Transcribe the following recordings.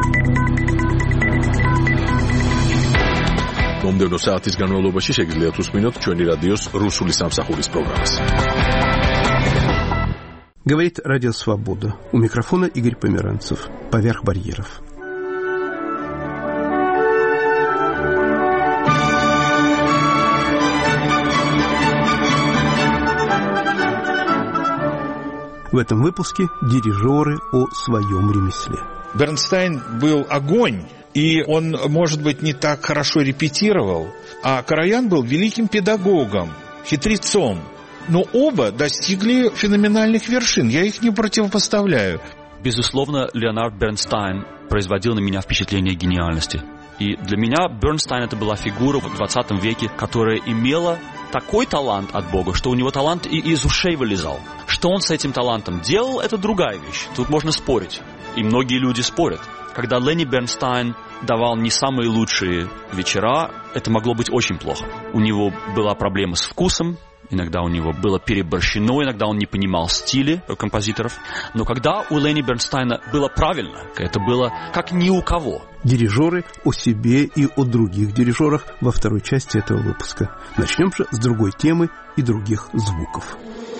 მომდევნო საათის განმავლობაში შეგიძლიათ უსმინოთ ჩვენი რადიოს რუსული სამსახურის პროგრამას. Говорит Радио Свобода. У микрофона Игорь Померанцев. Поверх барьеров. В этом выпуске дирижеры о своем ремесле. Бернстайн был огонь, и он, может быть, не так хорошо репетировал, а Караян был великим педагогом, хитрецом. Но оба достигли феноменальных вершин, я их не противопоставляю. Безусловно, Леонард Бернстайн производил на меня впечатление гениальности. И для меня Бернстайн это была фигура в 20 веке, которая имела такой талант от Бога, что у него талант и из ушей вылезал. Что он с этим талантом делал, это другая вещь. Тут можно спорить. И многие люди спорят. Когда Ленни Бернстайн давал не самые лучшие вечера, это могло быть очень плохо. У него была проблема с вкусом, иногда у него было переборщено, иногда он не понимал стили композиторов. Но когда у Ленни Бернстайна было правильно, это было как ни у кого. Дирижеры о себе и о других дирижерах во второй части этого выпуска. Начнем же с другой темы и других звуков.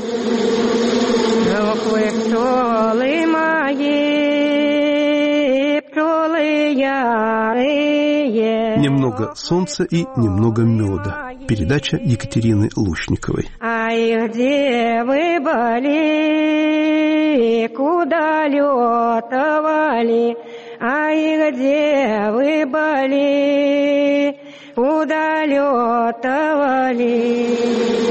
Немного солнца и немного меда. Передача Екатерины Лушниковой. Ай, где вы были, куда летовали? Ай, где вы были, куда летовали?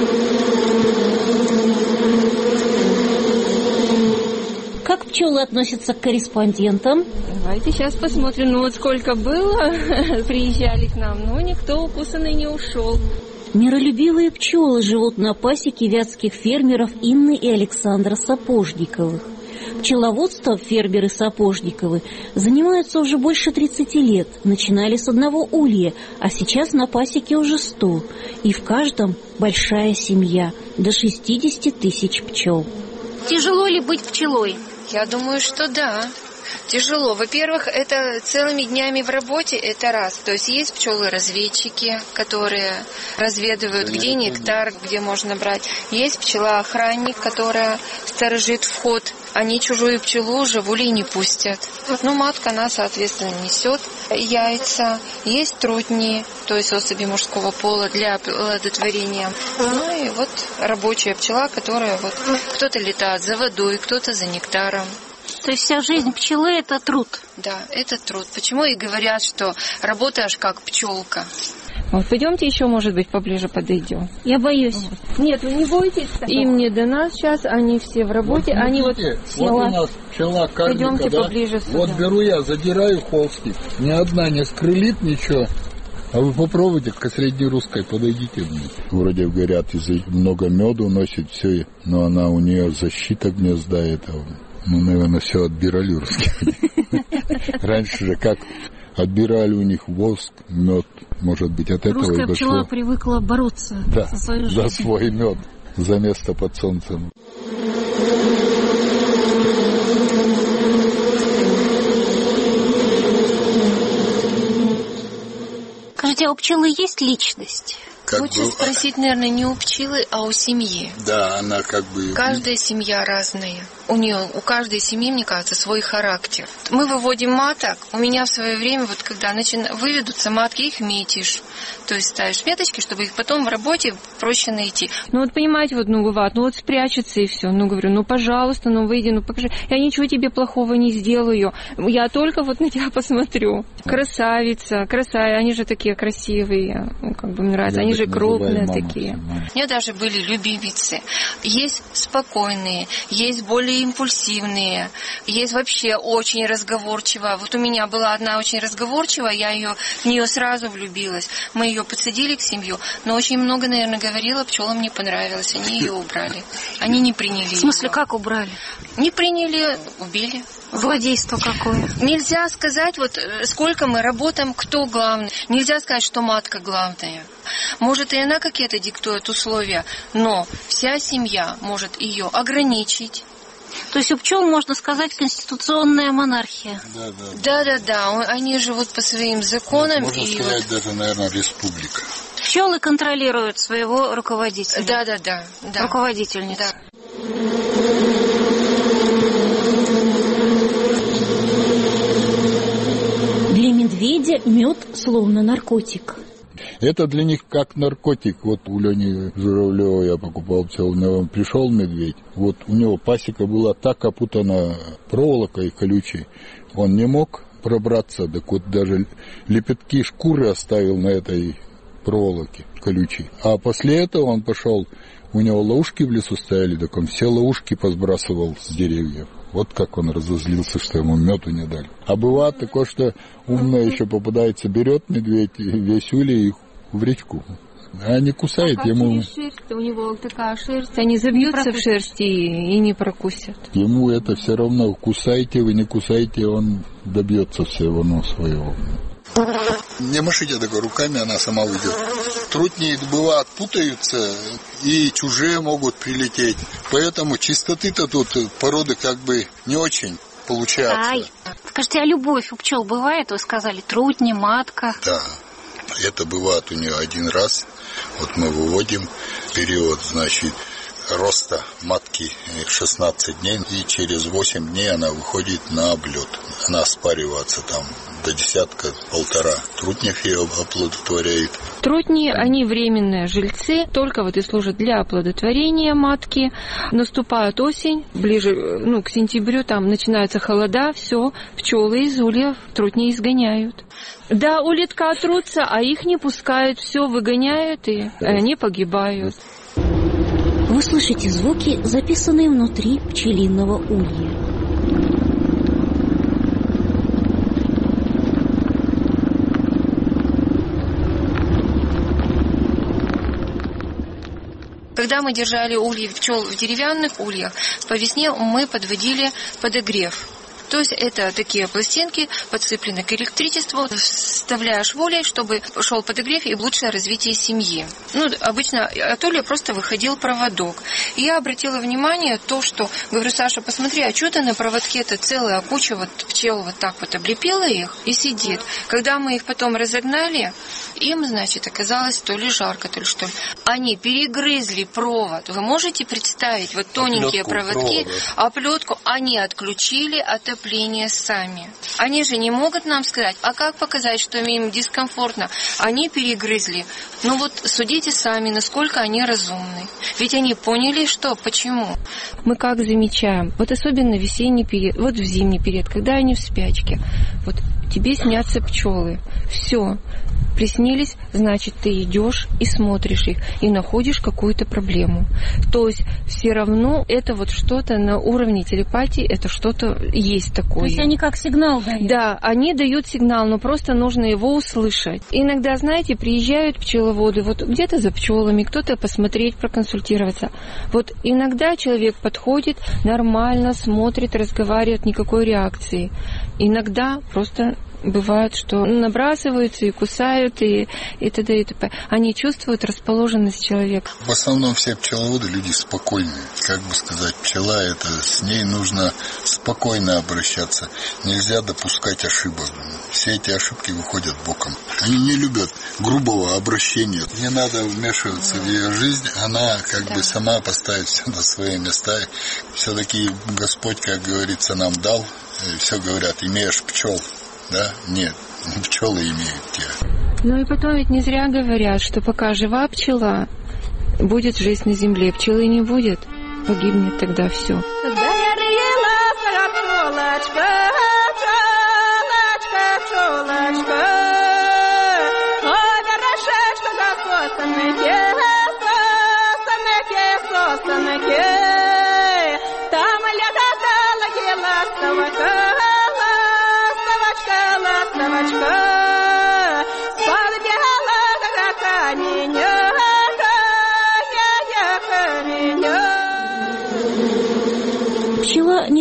Как пчелы относятся к корреспондентам? Давайте сейчас посмотрим. Ну вот сколько было, приезжали к нам, но никто укусанный не ушел. Миролюбивые пчелы живут на пасеке вятских фермеров Инны и Александра Сапожниковых. Пчеловодством фермеры Сапожниковы занимаются уже больше 30 лет. Начинали с одного улья, а сейчас на пасеке уже 100. И в каждом большая семья, до 60 тысяч пчел. Тяжело ли быть пчелой? Я думаю, что да. Тяжело. Во-первых, это целыми днями в работе, это раз. То есть есть пчелы-разведчики, которые разведывают, где нектар, где можно брать. Есть пчела-охранник, которая сторожит вход. Они чужую пчелу уже в улей не пустят. Ну, матка, она, соответственно, несет яйца. Есть трутни, то есть особи мужского пола для оплодотворения. Ну и вот рабочая пчела, которая вот кто-то летает за водой, кто-то за нектаром. То есть вся жизнь пчелы – это труд? Да, это труд. Почему и говорят, что работаешь как пчелка? Вот, пойдемте еще, может быть, поближе подойдем. Я боюсь. Нет, вы не бойтесь. Им не до нас сейчас, они все в работе. Вот, они вот у нас пчела карлика, пойдемте да? поближе сюда. Вот беру я, задираю холстик. Ни одна не скрылит ничего. А вы попробуйте к среднерусской, подойдите мне. Вроде говорят, много меду носит все, но она у нее защита гнезда этого. Ну, наверное, все отбирали русские. Раньше же как отбирали у них воск, мед, может быть, от этого русская и дошло. пчела привыкла бороться за свою жизнь. За свой мед, за место под солнцем. Скажите, а у пчелы есть личность? Лучше спросить, наверное, не у пчелы, а у семьи. Да, она как бы... Каждая семья разная. У каждой семьи, мне кажется, свой характер. Мы выводим маток. У меня в свое время, вот когда выведутся матки, их метишь. То есть ставишь меточки, чтобы их потом в работе проще найти. Ну вот понимаете, вот, бывает, вот спрячется и все. Говорю, пожалуйста, выйди, покажи. Я ничего тебе плохого не сделаю. Я только вот на тебя посмотрю. Красавица, они же такие красивые. Мне нравится. Они же крупные такие. У меня даже были любимицы. Есть спокойные, есть более импульсивные, есть вообще очень разговорчивая. Вот у меня была одна очень разговорчивая, в нее сразу влюбилась. Мы ее подсадили к семью, но очень много, наверное, говорила, пчелам не понравилось, они ее убрали. Они не приняли ее. В смысле, как убрали? Не приняли, убили. Злодейство какое. Нельзя сказать, вот сколько мы работаем, кто главный. Нельзя сказать, что матка главная. Может, и она какие-то диктует условия, но вся семья может ее ограничить, То есть у пчел, можно сказать, конституционная монархия. Да. Они живут по своим законам. Можно сказать, даже, наверное, республика. Пчелы контролируют своего руководителя. Да. Руководительницу. Да. Для медведя мед словно наркотик. Это для них как наркотик. Вот у Лени Журавлева я покупал пчел, пришел медведь. Вот у него пасека была так опутана проволокой колючей, он не мог пробраться, так вот даже лепестки шкуры оставил на этой проволоке колючей. А после этого он пошел, у него ловушки в лесу стояли, так он все ловушки посбрасывал с деревьев. Вот как он разозлился, что ему меду не дали. А бывает такое, что умное еще попадается, берет медведь весь улей и в речку. А не кусает ему. Шерсть, у него такая шерсть, они забьются в шерсти и не прокусят. Ему это все равно, кусайте вы, не кусайте, он добьется всего своего. Не машите такой руками, она сама уйдет. Трутни, бывает, путаются, и чужие могут прилететь. Поэтому чистоты-то тут породы как бы не очень получается. Скажите, а любовь у пчел бывает? Вы сказали, трутни, матка. Да, это бывает у нее один раз. Вот мы выводим период, значит, роста матки 16 дней, и через 8 дней она выходит на облет. Она спаривается там до 10-1,5 трутнев ее оплодотворяет. Трутни, они временные жильцы, только вот и служат для оплодотворения матки. Наступает осень, ближе к сентябрю, там начинаются холода, все, пчелы из ульев трутни изгоняют. Да, улитка трутся, а их не пускают, все выгоняют, и они погибают. Вы слышите звуки, записанные внутри пчелиного улья. Когда мы держали ульи пчел в деревянных ульях, по весне мы подводили подогрев. То есть это такие пластинки, подцеплены к электричеству, вставляешь в улей, чтобы шел подогрев и лучшее развитие семьи. Обычно от улья просто выходил проводок. И я обратила внимание то, что, говорю, Саша, посмотри, а что ты на проводке-то целая куча пчел вот так вот облепила их и сидит. Когда мы их потом разогнали, им, значит, оказалось то ли жарко, то ли что ли. Они перегрызли провод. Вы можете представить, вот тоненькие проводки, оплетку, они отключили отопление сами. Они же не могут нам сказать, а как показать, что им дискомфортно? Они перегрызли. Судите сами, насколько они разумны. Ведь они поняли, почему. Мы как замечаем, особенно весенний период, в зимний период, когда они в спячке, тебе снятся пчелы. Все. Приснились, значит, ты идешь и смотришь их, и находишь какую-то проблему. То есть все равно это что-то на уровне телепатии, это что-то есть такое. То есть они как сигнал дают? Да, они дают сигнал, но просто нужно его услышать. Иногда, знаете, приезжают пчеловоды, где-то за пчелами, кто-то посмотреть, проконсультироваться. Иногда человек подходит, нормально смотрит, разговаривает, никакой реакции. Иногда просто бывает, что набрасываются и кусают, и т.д. и т.п. Они чувствуют расположенность человека. В основном все пчеловоды люди спокойные. Как бы сказать, пчела, с ней нужно спокойно обращаться. Нельзя допускать ошибок. Все эти ошибки выходят боком. Они не любят грубого обращения. Не надо вмешиваться в ее жизнь. Она сама поставит все на свои места. Все-таки Господь, как говорится, нам дал. Все говорят, имеешь пчел. Да? Нет, пчелы имеют тебя. И потом ведь не зря говорят, что пока жива пчела, будет жизнь на земле. Пчелы не будет, погибнет тогда все. Пчела не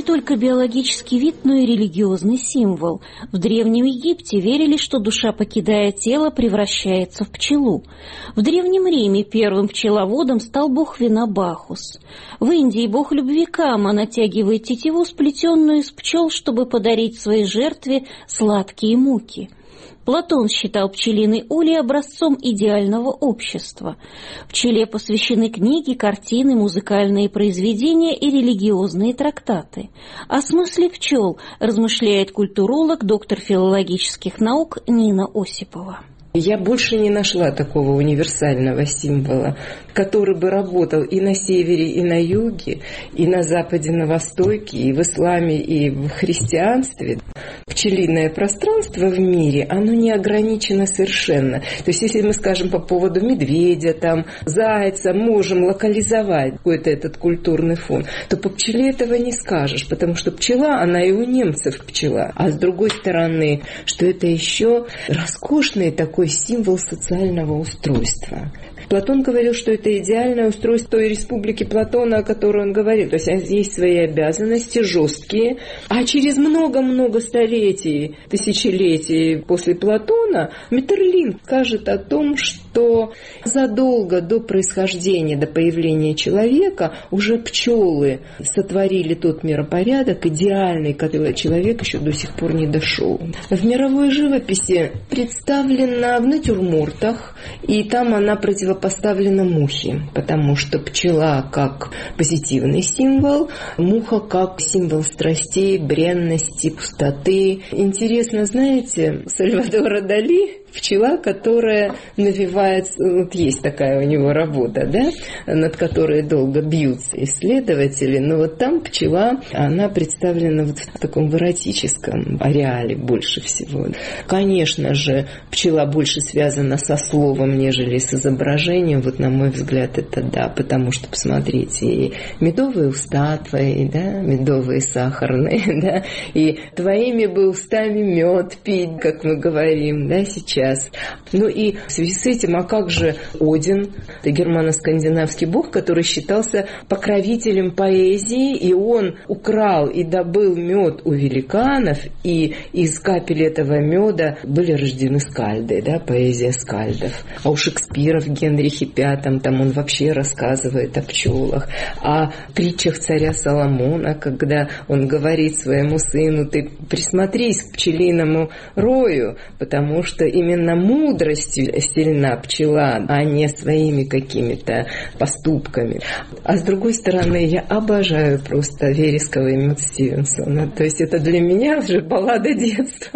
не только биологический вид, но и религиозный символ. В Древнем Египте верили, что душа, покидая тело, превращается в пчелу. В Древнем Риме первым пчеловодом стал бог вина Бахус. В Индии бог любви Кама натягивает тетиву, сплетенную из пчел, чтобы подарить своей жертве сладкие муки. Платон считал пчелиный улей образцом идеального общества. Пчеле посвящены книги, картины, музыкальные произведения и религиозные трактаты. О смысле пчел размышляет культуролог, доктор филологических наук Нина Осипова. Я больше не нашла такого универсального символа, который бы работал и на севере, и на юге, и на западе, на востоке, и в исламе, и в христианстве. Пчелиное пространство в мире, оно не ограничено совершенно. То есть, если мы скажем по поводу медведя, там, зайца, можем локализовать какой-то этот культурный фон, то по пчеле этого не скажешь, потому что пчела, она и у немцев пчела. А с другой стороны, что это еще роскошный такой символ социального устройства. Платон говорил, что это идеальное устройство той республики Платона, о которой он говорил. То есть есть свои обязанности жесткие. А через много-много столетий, тысячелетий после Платона Метерлинк скажет о том, что задолго до происхождения, до появления человека уже пчелы сотворили тот миропорядок идеальный, который человек еще до сих пор не дошел. В мировой живописи представлена в натюрмортах, и там она противопоставлена мухе, потому что пчела как позитивный символ, муха как символ страстей, бренности, пустоты. Интересно, знаете, Сальвадора Дали, пчела, которая навевает, вот есть такая у него работа, да, над которой долго бьются исследователи, но вот там пчела, она представлена вот в таком эротическом ареале больше всего. Конечно же, пчела больше связана со словом, нежели с изображением, вот на мой взгляд, это да, потому что, посмотрите, и медовые уста твои, да, медовые сахарные, да, и твоими бы устами мед пить, как мы говорим, да, сейчас. Ну и в связи с этим, а как же Один? Это германо-скандинавский бог, который считался покровителем поэзии, и он украл и добыл мед у великанов, и из капель этого меда были рождены скальды, да, поэзия скальдов. А у Шекспира в Генрихе V там он вообще рассказывает о пчелах. О притчах царя Соломона, когда он говорит своему сыну: ты присмотрись к пчелиному рою, потому что именно мудростью сильна пчела, а не своими какими-то поступками. А с другой стороны, я обожаю просто вересковый мед Стивенсона. То есть это для меня уже баллада детства.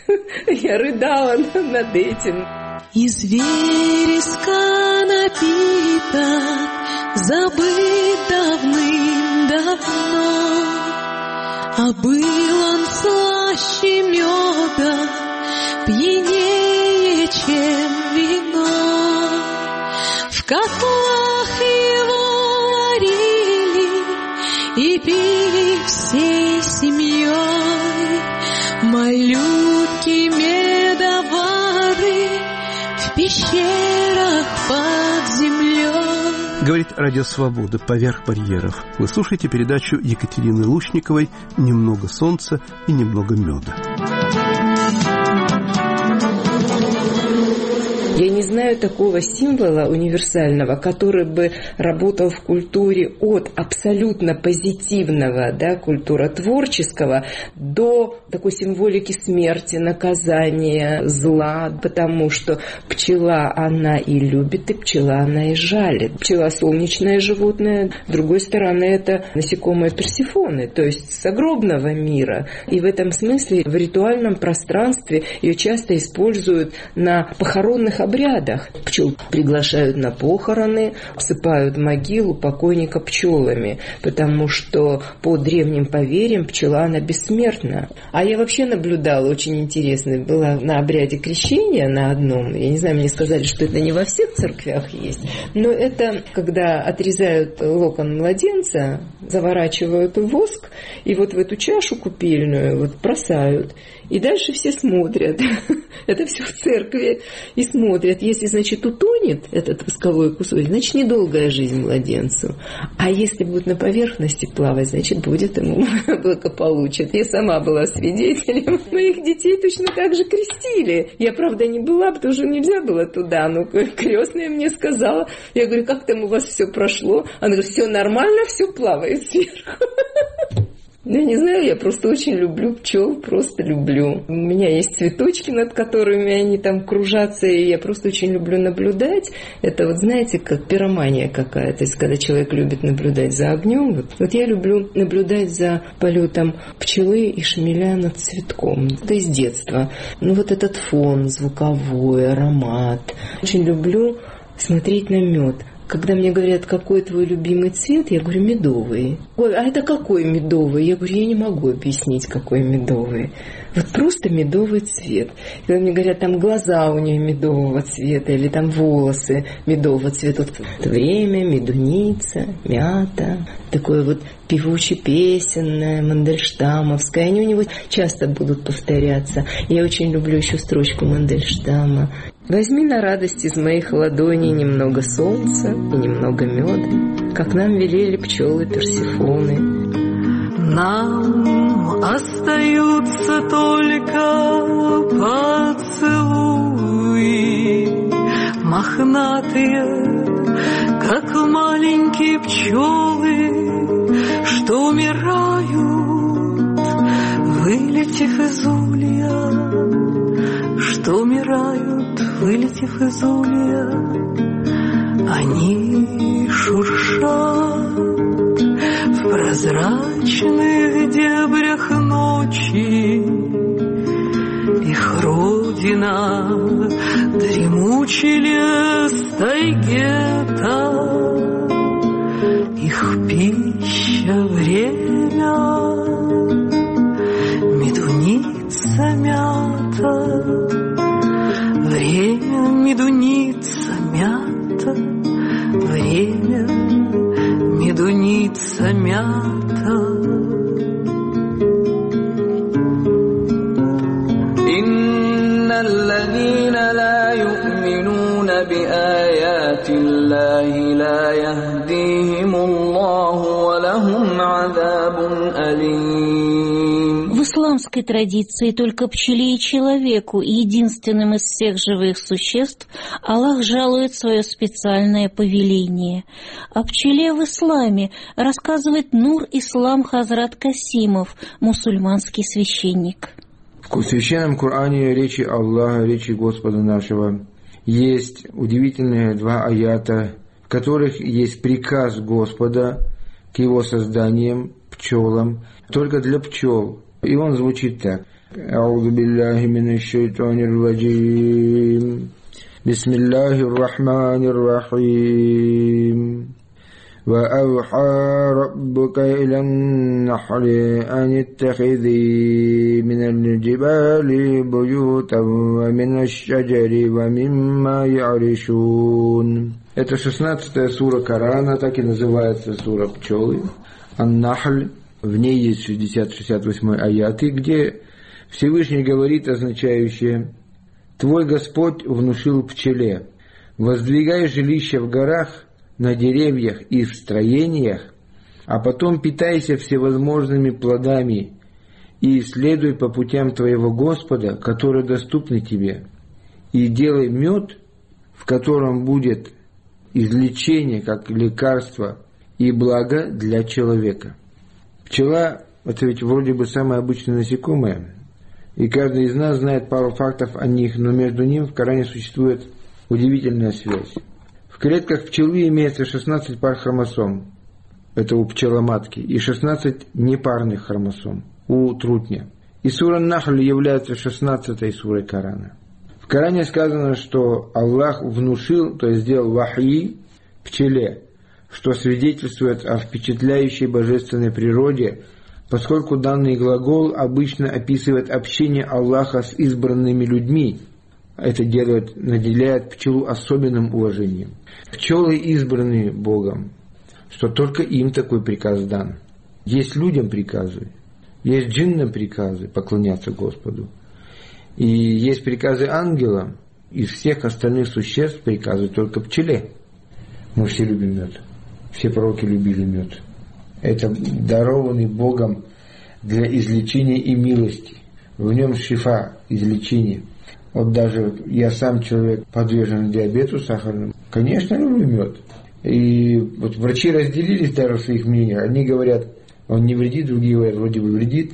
Я рыдала над этим. Из вереска напиток, забыт давным-давно, а был он слаще меда, пьянее, чем вино. В котлах его варили и пили всей семьей. Малютки медовары в пещерах под землей. Говорит Радио Свобода «Поверх барьеров». Вы слушаете передачу Екатерины Лучниковой «Немного солнца и немного меда». Я не знаю такого символа универсального, который бы работал в культуре от абсолютно позитивного, да, культуротворческого, до такой символики смерти, наказания, зла, потому что пчела, она и любит, и пчела, она и жалит. Пчела — солнечное животное, с другой стороны, это насекомое Персефоны, то есть с загробного мира. И в этом смысле в ритуальном пространстве ее часто используют на похоронных обрядах. Пчел приглашают на похороны, обсыпают могилу покойника пчелами, потому что по древним поверьям пчела, она бессмертна. А я вообще наблюдала, очень интересно, была на обряде крещения на одном, я не знаю, мне сказали, что это не во всех церквях есть, но это когда отрезают локон младенца, заворачивают в воск, и вот в эту чашу купельную вот бросают. И дальше все смотрят. Это все в церкви. И смотрят. Если, значит, утонет этот восковой кусочек, значит, недолгая жизнь младенцу. А если будет на поверхности плавать, значит, будет ему благополучие. Я сама была свидетелем. Моих детей точно так же крестили. Я, правда, не была, потому что нельзя было туда. Но крестная мне сказала. Я говорю, как там у вас все прошло? Она говорит, все нормально, все плавает сверху. Я не знаю, я просто очень люблю пчел, просто люблю. У меня есть цветочки, над которыми они там кружатся, и я просто очень люблю наблюдать. Это вот, знаете, как пиромания какая-то. То есть, когда человек любит наблюдать за огнем, вот я люблю наблюдать за полетом пчелы и шмеля над цветком. Это из детства. Ну, вот этот фон звуковой, аромат. Очень люблю смотреть на мед. Когда мне говорят, какой твой любимый цвет, я говорю, медовый. Ой, а это какой медовый? Я говорю, я не могу объяснить, какой медовый. Вот просто медовый цвет. Когда мне говорят, там глаза у нее медового цвета, или там волосы медового цвета. Вот время, медуница, мята, такое вот певуче-песенное, мандельштамовское. Они у него часто будут повторяться. Я очень люблю еще строчку Мандельштама. Возьми на радость из моих ладоней немного солнца и немного меда, как нам велели пчелы Персефоны. Нам остаются только поцелуи, мохнатые, как маленькие пчелы, что умирают, вылетев из улья, что умирают, вылетев из улья. Они шуршат в прозрачных дебрях ночи. Их родина — дремучий лес тайгета. Их пища — время, медуница, мята. Время, медуница, мята. Время, медуница, мята. Инна алладина ла ю'минуна би аяти Аллахи ла яхдихим Аллаху ва лахум азабун алим. В исламской традиции только пчеле и человеку, единственным из всех живых существ, Аллах жалует свое специальное повеление. О пчеле в исламе рассказывает Нур-Ислам Хазрат Касимов, мусульманский священник. В Священном Коране речи Аллаха, речи Господа нашего, есть удивительные два аята, в которых есть приказ Господа к его созданиям, пчелам, только для пчел. И он звучит так. Аузу биллахи минаш шайтанир раджим. Бисмиллахир рахманир рахим. Ва ауха раббука илан нахли ан иттахизи минал джибали буютан ва минаш шаджари ва мимма я'ришун. Это 16-я сура Корана, так и называется сура пчелы. Ан-Нахль. В ней есть 60-68 аяты, где Всевышний говорит, означающее: «Твой Господь внушил пчеле, воздвигай жилища в горах, на деревьях и в строениях, а потом питайся всевозможными плодами и следуй по путям твоего Господа, которые доступны тебе, и делай мед, в котором будет излечение, как лекарство, и благо для человека». Пчела – это ведь вроде бы самое обычное насекомое, и каждый из нас знает пару фактов о них, но между ними в Коране существует удивительная связь. В клетках пчелы имеется 16 пар хромосом, это у пчеломатки, и 16 непарных хромосом у трутня. И сура Нахль является 16-й сурой Корана. В Коране сказано, что Аллах внушил, то есть сделал вахи пчеле, что свидетельствует о впечатляющей божественной природе, поскольку данный глагол обычно описывает общение Аллаха с избранными людьми. Это наделяет пчелу особенным уважением. Пчелы избраны Богом. что только им такой приказ дан. Есть людям приказы, есть джиннам приказы поклоняться Господу. И есть приказы ангелам, из всех остальных существ приказы только пчеле. Мы все любим мед. Все пророки любили мед. Это дарованный Богом для излечения и милости. В нем шифа, излечение. Вот даже я сам человек, подвержен диабету сахарному, конечно, люблю мед. И вот врачи разделились даже в своих мнениях. Одни говорят, он не вредит, другие говорят, вроде бы вредит.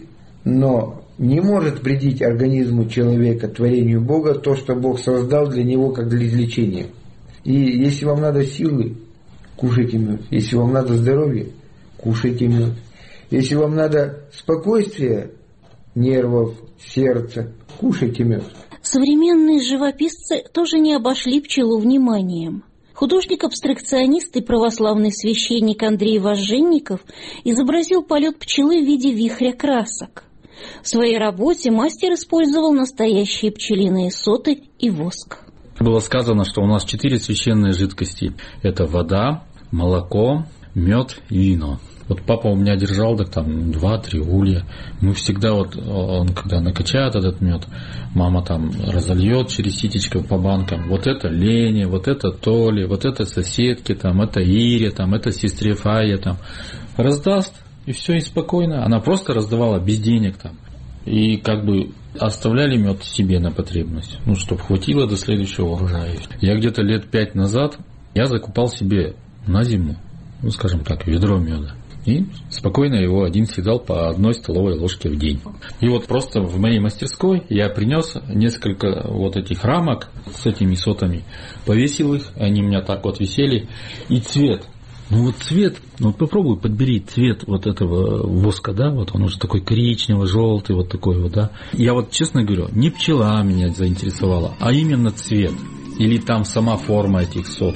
Но не может вредить организму человека, творению Бога, то, что Бог создал для него как для излечения. И если вам надо силы, кушайте мед. Если вам надо здоровья, кушайте мед. Если вам надо спокойствия нервов, сердца, кушайте мед. Современные живописцы тоже не обошли пчелу вниманием. Художник-абстракционист и православный священник Андрей Важенников изобразил полет пчелы в виде вихря красок. В своей работе мастер использовал настоящие пчелиные соты и воск. Было сказано, что у нас 4 священные жидкости. Это вода, молоко, мед и вино. Вот папа у меня держал так там 2-3 улья. Мы всегда он когда накачает этот мед, мама там разольет через ситечко по банкам. Вот это Лене, вот это Толе, вот это соседке, там, это Ире, там, это сестре Фае, там. Раздаст, и все, и спокойно. Она просто раздавала без денег там. И как бы оставляли мед себе на потребность, чтобы хватило до следующего урожая. Я где-то лет 5 назад я закупал себе на зиму, скажем так, ведро меда. И спокойно его один съедал по 1 столовой ложке в день. И вот просто в моей мастерской я принес несколько вот этих рамок с этими сотами, повесил их, они у меня так вот висели. И цвет. Цвет, попробуй подбери цвет вот этого воска, да, вот он уже такой коричнево-желтый, вот такой вот, да. Я вот честно говорю, не пчела меня заинтересовала, а именно цвет. Или там сама форма этих сот.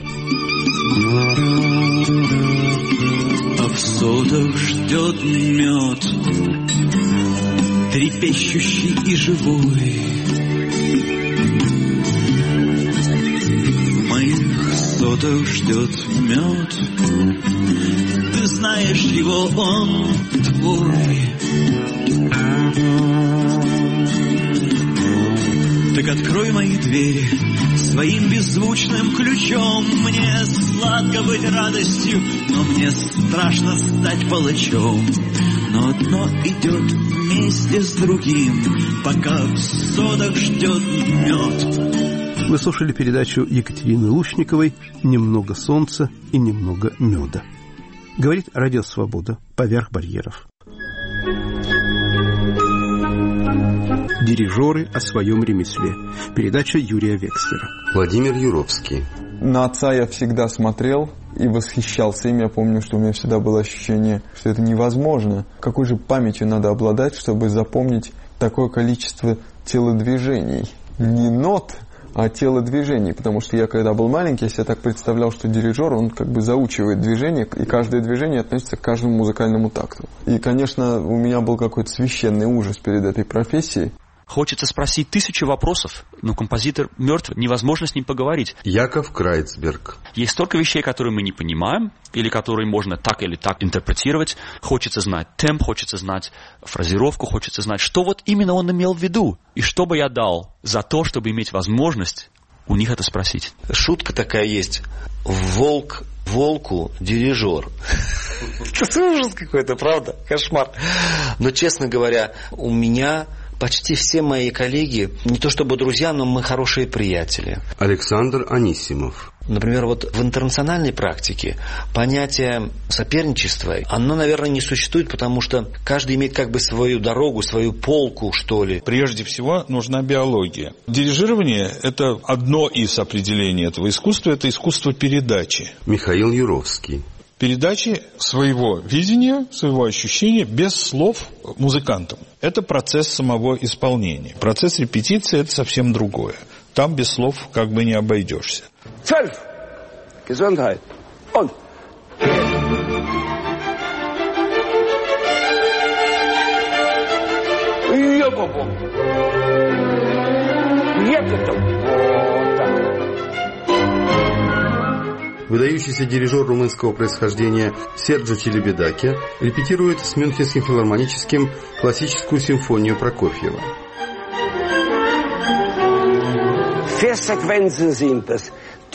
А в сотах ждет мед, трепещущий и живой. В моих сотах ждет мед, ты знаешь его, он твой. Так открой мои двери своим беззвучным ключом. Мне сладко быть радостью, но мне страшно стать палачом. Но одно идет вместе с другим, пока в сотах ждет мед. Вы слушали передачу Екатерины Лучниковой «Немного солнца и немного меда». Говорит Радио Свобода поверх барьеров. Дирижеры о своем ремесле. Передача Юрия Векслера. Владимир Юровский. На отца я всегда смотрел и восхищался им. Я помню, что у меня всегда было ощущение, что это невозможно. Какой же памятью надо обладать, чтобы запомнить такое количество телодвижений? Не нот, а телодвижений. Потому что я, когда был маленький, я себе так представлял, что дирижер, он как бы заучивает движение, и каждое движение относится к каждому музыкальному такту. И, конечно, у меня был какой-то священный ужас перед этой профессией. Хочется спросить 1000 вопросов, но композитор мертв, невозможно с ним поговорить. Яков Крайцберг. Есть столько вещей, которые мы не понимаем, или которые можно так или так интерпретировать. Хочется знать темп, хочется знать фразировку, хочется знать, что вот именно он имел в виду. И что бы я дал за то, чтобы иметь возможность у них это спросить. Шутка такая есть. Волк волку дирижер. Это ужас какой-то, правда? Кошмар. Но, честно говоря, у меня... Почти все мои коллеги, не то чтобы друзья, но мы хорошие приятели. Александр Анисимов. Например, вот в интернациональной практике понятие соперничества, оно, наверное, не существует, потому что каждый имеет как бы свою дорогу, свою полку, что ли. Прежде всего нужна биология. Дирижирование – это одно из определений этого искусства, это искусство передачи. Михаил Юровский. Передачи своего видения, своего ощущения без слов музыкантам. Это процесс самого исполнения. Процесс репетиции – это совсем другое. Там без слов как бы не обойдешься. 12. Gesundheit. Und. выдающийся дирижер румынского происхождения Серджио Челебедаке репетирует с Мюнхенским филармоническим классическую симфонию Прокофьева. Vier Sequenzen sind es.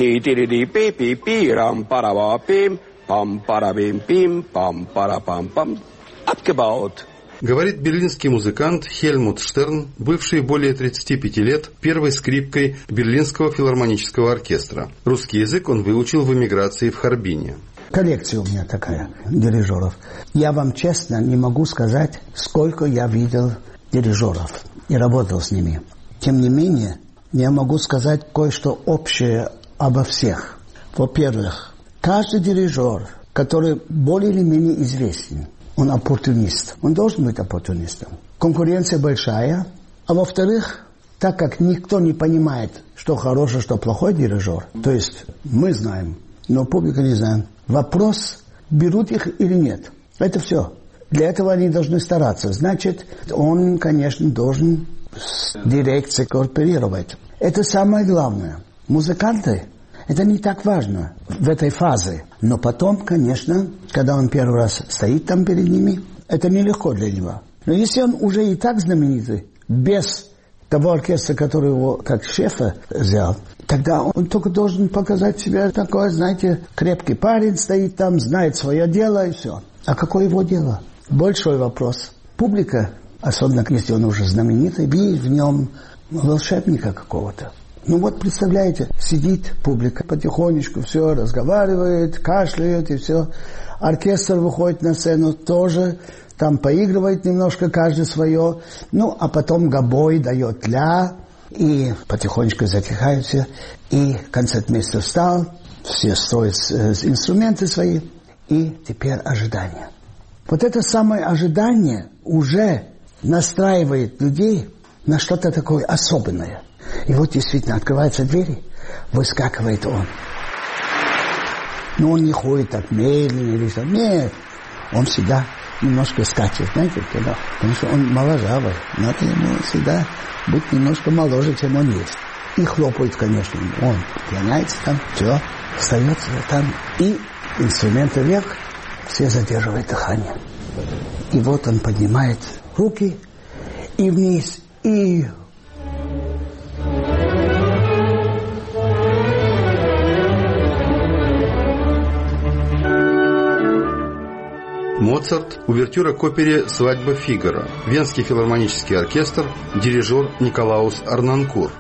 Abgebaut. Говорит берлинский музыкант Хельмут Штерн, бывший более 35 лет первой скрипкой Берлинского филармонического оркестра. Русский язык он выучил в эмиграции в Харбине. Коллекция у меня такая дирижеров. Я вам честно не могу сказать, сколько я видел дирижеров и работал с ними. Тем не менее, я могу сказать кое-что общее обо всех. Во-первых, каждый дирижер, который более или менее известен, он оппортунист. Он должен быть оппортунистом. Конкуренция большая. А во-вторых, так как никто не понимает, что хороший, что плохой дирижер, то есть мы знаем, но публика не знает. Вопрос, берут их или нет. Это все. Для этого они должны стараться. Значит, он, конечно, должен с дирекцией кооперировать. Это самое главное. Музыканты, это не так важно в этой фазе. Но потом, конечно, когда он первый раз стоит там перед ними, это нелегко для него. Но если он уже и так знаменитый, без того оркестра, который его как шефа взял, тогда он только должен показать себя такой, знаете, крепкий парень стоит там, знает свое дело и все. А какое его дело? Большой вопрос. Публика, особенно если он уже знаменитый, видит в нем волшебника какого-то. Ну вот, представляете, сидит публика потихонечку, все, разговаривает, кашляет и все. Оркестр выходит на сцену тоже, там поигрывает немножко, каждый свое. Ну, а потом гобой дает ля, и потихонечку затихают все. И концертмейстер встал, все строят инструменты свои, и теперь ожидание. Вот это самое ожидание уже настраивает людей на что-то такое особенное. И вот действительно открываются двери, выскакивает он. Но он не ходит так медленно или что. Нет, он всегда немножко скачет, знаете, когда, потому что он моложавый. Надо ему всегда быть немножко моложе, чем он есть. И хлопает, конечно, он клоняется там, все, остается там. И инструменты вверх, все задерживают дыхание. И вот он поднимает руки и вниз, и... Моцарт, увертюра к опере «Свадьба Фигаро», Венский филармонический оркестр, дирижер Николаус Арнанкур.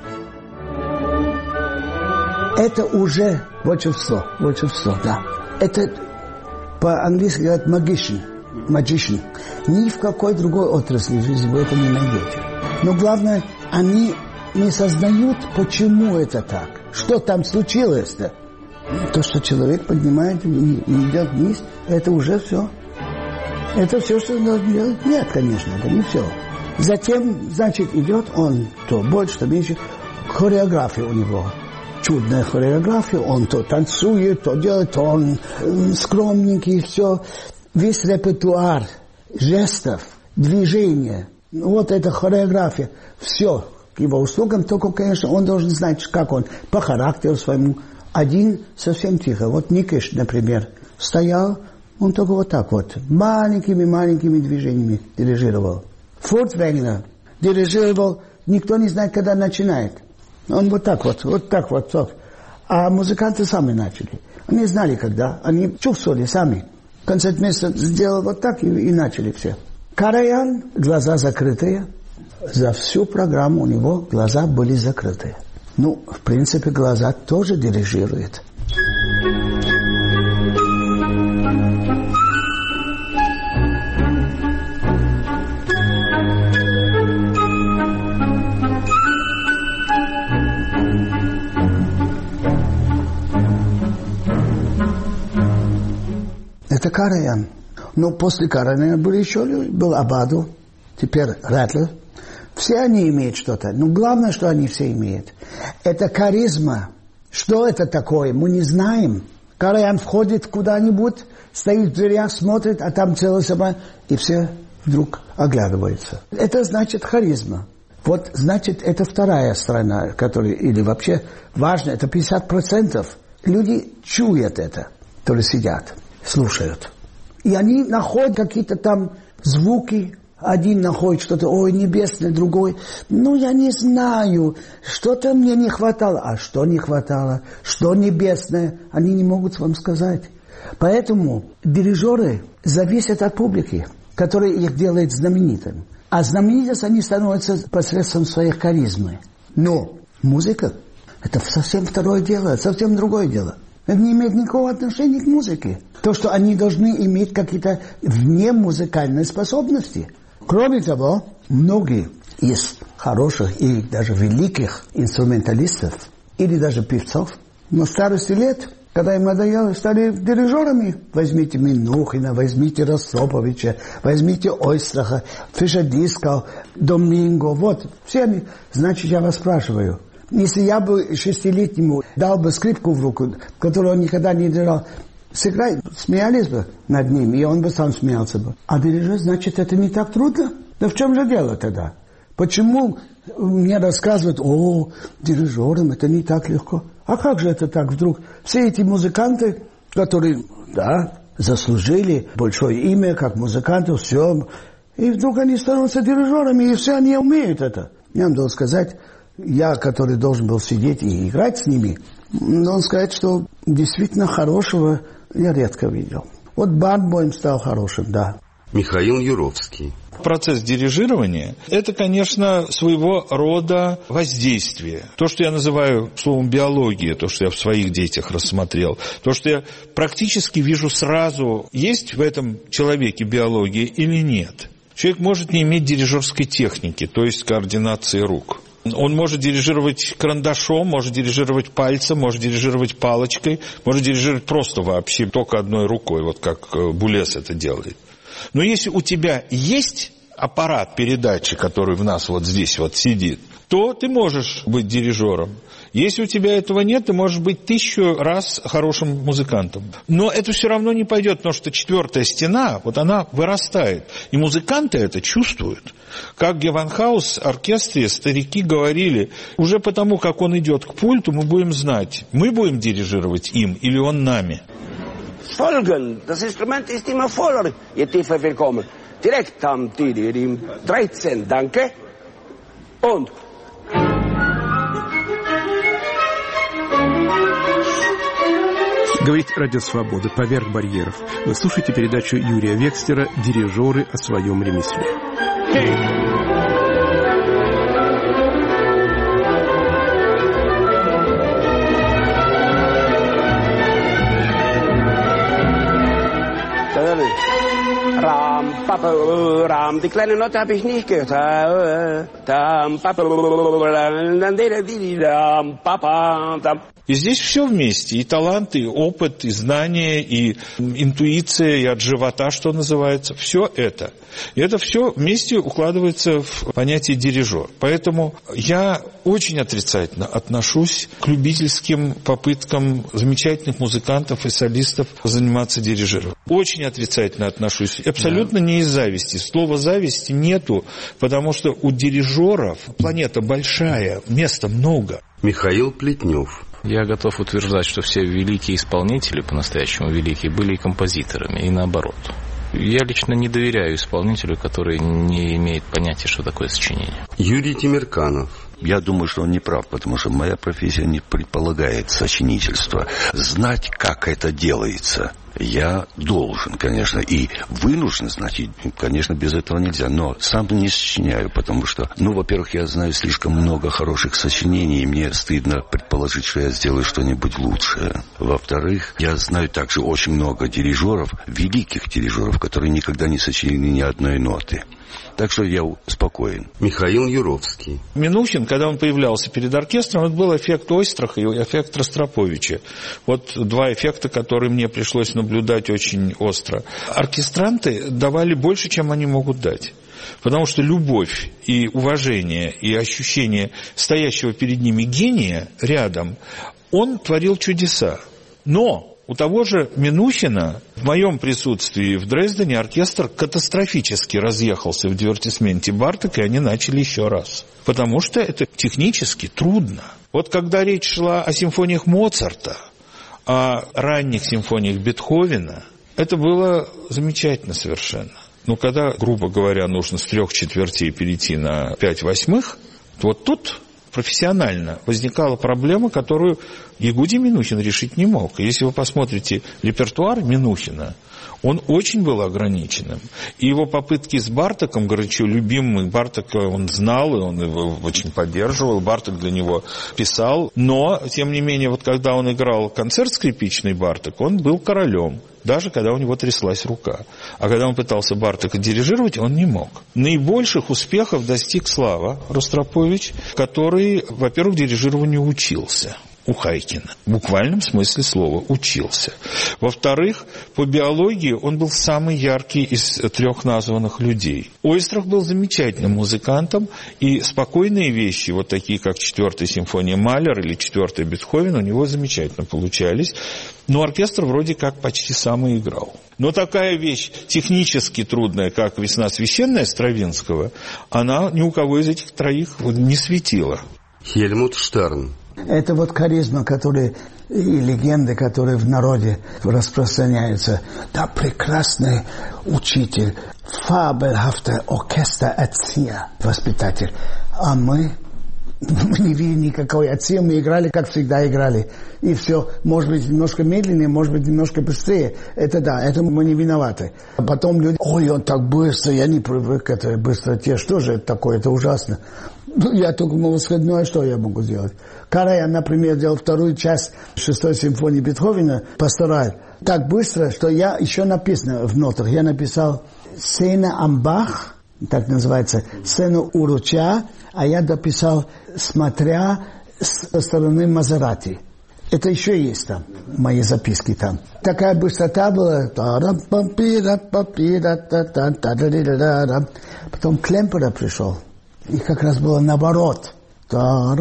Это уже волшебство, да. Это по-английски говорят magician. Ни в какой другой отрасли жизни вы это не найдете. Но главное, они не сознают, почему это так. Что там случилось-то? То, что человек поднимает и идет вниз, это уже все. Это все, что нужно делать? Нет, конечно, это не все. Затем, значит, идет он то больше, то меньше. Хореография у него. Чудная хореография. Он то танцует, то делает, то он скромненький, все. Весь репертуар жестов, движения. Вот эта хореография. Все к его услугам. Только, конечно, он должен знать, как он по характеру своему. Один совсем тихо. Вот Никиш, например, стоял. Он только вот так вот, маленькими движениями дирижировал. Фуртвэнгнер дирижировал, никто не знает, когда начинает. Он вот так вот. А музыканты сами начали. Они знали, когда, они чувствовали сами. Концертмейстер сделал вот так и начали все. Караян, глаза закрытые. За всю программу у него глаза были закрыты. Ну, в принципе, глаза тоже дирижируют. Это Караян. Но после Караяна были еще люди. Был Абаду, теперь Ратлер. Все они имеют что-то. Но главное, что они все имеют, это харизма. Что это такое, мы не знаем. Караян входит куда-нибудь, стоит в дверях, смотрит, а там целая собака, и все вдруг оглядываются. Это значит харизма. Вот, значит, это вторая сторона, которая, или вообще важно, это 50% Люди чуют это, то ли сидят, слушают. И они находят какие-то там звуки. Один находит что-то, ой, небесное, другой. Ну, я не знаю, что-то мне не хватало. А что не хватало? Что небесное? Они не могут вам сказать. Поэтому дирижеры зависят от публики, которая их делает знаменитым. А знаменитость они становятся посредством своих харизмы. Но музыка – это совсем второе дело, совсем другое дело. Это не имеет никакого отношения к музыке. То, что они должны иметь какие-то внемузыкальные способности. Кроме того, многие из хороших и даже великих инструменталистов или даже певцов на старости лет, когда им надоело, стали дирижерами. Возьмите Минухина, возьмите Ростроповича, возьмите Ойстраха, Фишер-Дискау, Доминго. Вот, все они. Значит, я вас спрашиваю, если я бы 6-летнему дал бы скрипку в руку, которую он никогда не держал, сыграй, смеялись бы над ним, и он бы сам смеялся бы. А дирижер, значит, это не так трудно? Да в чем же дело тогда? Почему мне рассказывают, дирижерам это не так легко? А как же это так вдруг? Все эти музыканты, которые, заслужили большое имя, как музыканты, все, и вдруг они становятся дирижерами, и все они умеют это. Я вам должен сказать, я, который должен был сидеть и играть с ними, должен сказать, что действительно хорошего я редко видел. Вот Барнбойм стал хорошим, да. Михаил Юровский. Процесс дирижирования – это, конечно, своего рода воздействие. То, что я называю словом биология, то, что я в своих детях рассмотрел, то, что я практически вижу сразу, есть в этом человеке биология или нет. Человек может не иметь дирижерской техники, то есть координации рук. Он может дирижировать карандашом, может дирижировать пальцем, может дирижировать палочкой, может дирижировать просто вообще только одной рукой, вот как Булес это делает. Но если у тебя есть аппарат передачи, который в нас вот здесь вот сидит, то ты можешь быть дирижером. Если у тебя этого нет, ты можешь быть 1000 раз хорошим музыкантом. Но это все равно не пойдет, потому что 4-я стена, вот она вырастает. И музыканты это чувствуют. Как Gewandhaus оркестре старики говорили, уже потому, как он идет к пульту, мы будем знать, мы будем dirigiировать им или он нами. Folgen, das Instrument ist immer voller, je tiefer wir kommen. Direkt am Tidirim 13, danke. Und... Говорит Радио Свобода «Поверх барьеров». Вы слушаете передачу Юрия Векслера «Дирижеры о своем ремесле». Die kleine Note habe ich nicht gehört. И здесь все вместе, и талант, и опыт, и знание, и интуиция, и от живота, что называется, все это. И это все вместе укладывается в понятие дирижер. Поэтому я очень отрицательно отношусь к любительским попыткам замечательных музыкантов и солистов заниматься дирижированием. Очень отрицательно отношусь. Абсолютно не из зависти. Слова зависти нету, потому что у дирижеров планета большая, места много. Михаил Плетнев. Я готов утверждать, что все великие исполнители, по-настоящему великие, были и композиторами, и наоборот. Я лично не доверяю исполнителю, который не имеет понятия, что такое сочинение. Юрий Тимирканов. Я думаю, что он не прав, потому что моя профессия не предполагает сочинительство. Знать, как это делается, я должен, конечно, и вынужден знать, и, конечно, без этого нельзя. Но сам не сочиняю, потому что, во-первых, я знаю слишком много хороших сочинений, и мне стыдно предположить, что я сделаю что-нибудь лучшее. Во-вторых, я знаю также очень много дирижеров, великих дирижеров, которые никогда не сочинили ни одной ноты. Так что я спокоен. Михаил Юровский. Минухин, когда он появлялся перед оркестром, это был эффект Ойстраха и эффект Ростроповича. Вот два эффекта, которые мне пришлось наблюдать очень остро. Оркестранты давали больше, чем они могут дать. Потому что любовь и уважение, и ощущение стоящего перед ними гения рядом, он творил чудеса. Но у того же Минухина в моем присутствии в Дрездене оркестр катастрофически разъехался в дивертисменте Барток, и они начали еще раз. Потому что это технически трудно. Вот когда речь шла о симфониях Моцарта, о ранних симфониях Бетховена, это было замечательно совершенно. Но когда, грубо говоря, нужно с 3/4 перейти на 5/8, вот тут профессионально возникала проблема, которую Ягудий Минухин решить не мог. Если вы посмотрите репертуар Минухина, он очень был ограниченным. И его попытки с Бартоком, горячо любимый, Бартока он знал, и он его очень поддерживал, Барток для него писал. Но, тем не менее, вот когда он играл концерт скрипичный Барток, он был королем, даже когда у него тряслась рука. А когда он пытался Бартока дирижировать, он не мог. Наибольших успехов достиг Слава Ростропович, который, во-первых, дирижированию учился у Хайкина. В буквальном смысле слова учился. Во-вторых, по биологии он был самый яркий из 3 названных людей. Ойстрах был замечательным музыкантом, и спокойные вещи, вот такие как 4-я симфония Малера или 4-я Бетховена, у него замечательно получались. Но оркестр вроде как почти сам и играл. Но такая вещь технически трудная, как «Весна священная» Стравинского, она ни у кого из этих троих не светила. Хельмут Штерн. Это вот харизма, которая и легенды, которые в народе распространяются. Да, прекрасный учитель, фабельхафтер оркестр-эрзия, воспитатель. А мы не видели никакой эрзии, мы играли, как всегда играли. И все, может быть, немножко медленнее, может быть, немножко быстрее. Это да, это мы не виноваты. А потом люди, ой, он так быстро, я не привык к этой быстроте. Что же это такое, это ужасно. Я только на восходное, что я могу сделать? Караян, например, делал 2-ю часть 6-й симфонии Бетховена, пастораль, так быстро, что я еще написано в нотах. Я написал «Сцена амбах», так называется, «Сцена у ручья», а я дописал «Смотря со стороны Мазерати». Это еще есть там, мои записки там. Такая быстрота была. Потом Клемпера пришел. И как раз было наоборот. Ну,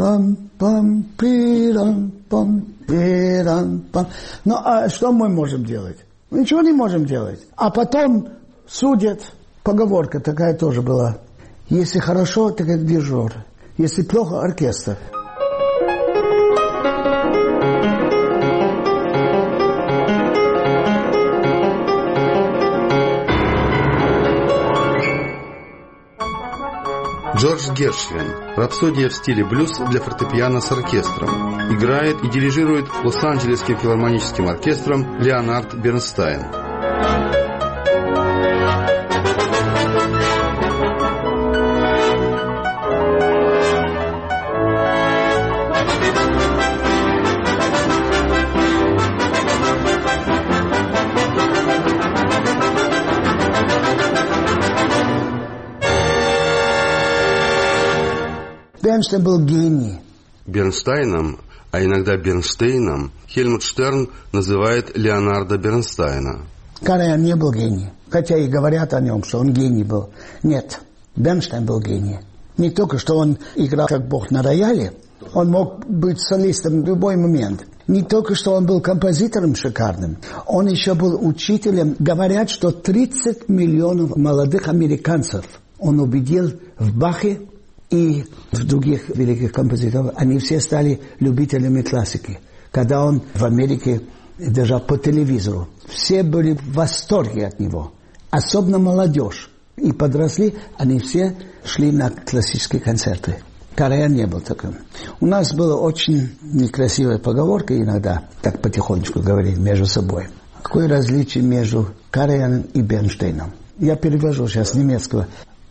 а что мы можем делать? Ничего не можем делать. А потом судят. Поговорка такая тоже была. Если хорошо, так это дирижер. Если плохо, оркестр. Джордж Гершвин. Рапсодия в стиле блюз для фортепиано с оркестром. Играет и дирижирует Лос-Анджелесским филармоническим оркестром Леонард Бернстайн. Бернштейн был гений. Бернстайном, а иногда Бернштейном, Хельмут Штерн называет Леонарда Бернстайна. Караян не был гений. Хотя и говорят о нем, что он гений был. Нет, Бернштейн был гений. Не только, что он играл как бог на рояле, он мог быть солистом в любой момент. Не только, что он был композитором шикарным, он еще был учителем. Говорят, что 30 миллионов молодых американцев он убедил в Бахе и в других великих композиторов. Они все стали любителями классики. Когда он в Америке держал по телевизору, все были в восторге от него. Особенно молодежь. И подросли, они все шли на классические концерты. Караян не был таким. У нас была очень некрасивая поговорка иногда, так потихонечку говорили между собой. Какое различие между Караяном и Бернштейном? Я перевожу сейчас с немецкого.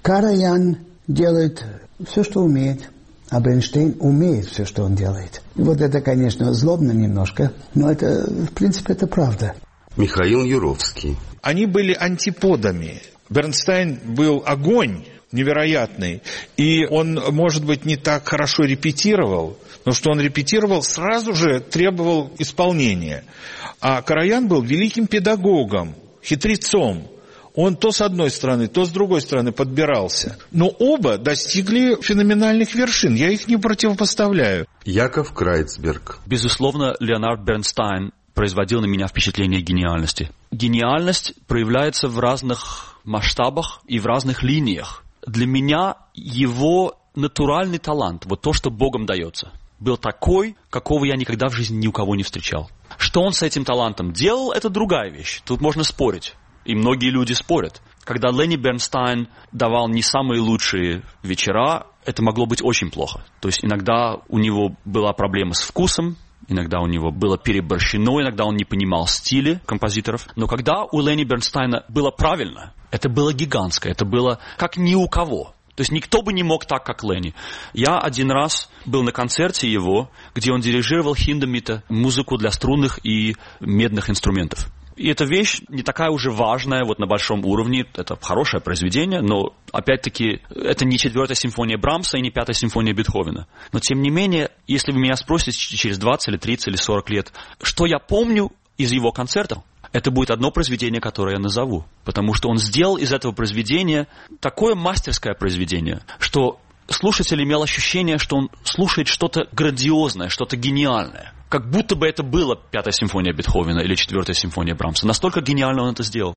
Караян делает все, что умеет, а Бернштейн умеет все, что он делает. И вот это, конечно, злобно немножко, но это, в принципе, это правда. Михаил Юровский. Они были антиподами. Бернстайн был огонь невероятный, и он, может быть, не так хорошо репетировал, но что он репетировал, сразу же требовал исполнения. А Караян был великим педагогом, хитрецом. Он то с одной стороны, то с другой стороны подбирался. Но оба достигли феноменальных вершин. Я их не противопоставляю. Яков Крайцберг. Безусловно, Леонард Бернстайн производил на меня впечатление гениальности. Гениальность проявляется в разных масштабах и в разных линиях. Для меня его натуральный талант, вот то, что Богом дается. был такой, какого я никогда в жизни ни у кого не встречал. Что он с этим талантом делал, это другая вещь. Тут можно спорить. И многие люди спорят. Когда Ленни Бернстайн давал не самые лучшие вечера, это могло быть очень плохо. То есть иногда у него была проблема с вкусом, иногда у него было переборщено, иногда он не понимал стиля композиторов. Но когда у Ленни Бернстайна было правильно, это было гигантское, это было как ни у кого. То есть никто бы не мог так, как Ленни. Я один раз был на концерте его, где он дирижировал Хиндемита, музыку для струнных и медных инструментов. И эта вещь не такая уже важная вот на большом уровне. Это хорошее произведение, но, опять-таки, это не 4-я симфония Брамса и не 5-я симфония Бетховена. Но, тем не менее, если вы меня спросите через 20 или 30 или 40 лет, что я помню из его концертов, это будет одно произведение, которое я назову. Потому что он сделал из этого произведения такое мастерское произведение, что слушатель имел ощущение, что он слушает что-то грандиозное, что-то гениальное. Как будто бы это была 5-я симфония Бетховена или 4-я симфония Брамса. Настолько гениально он это сделал.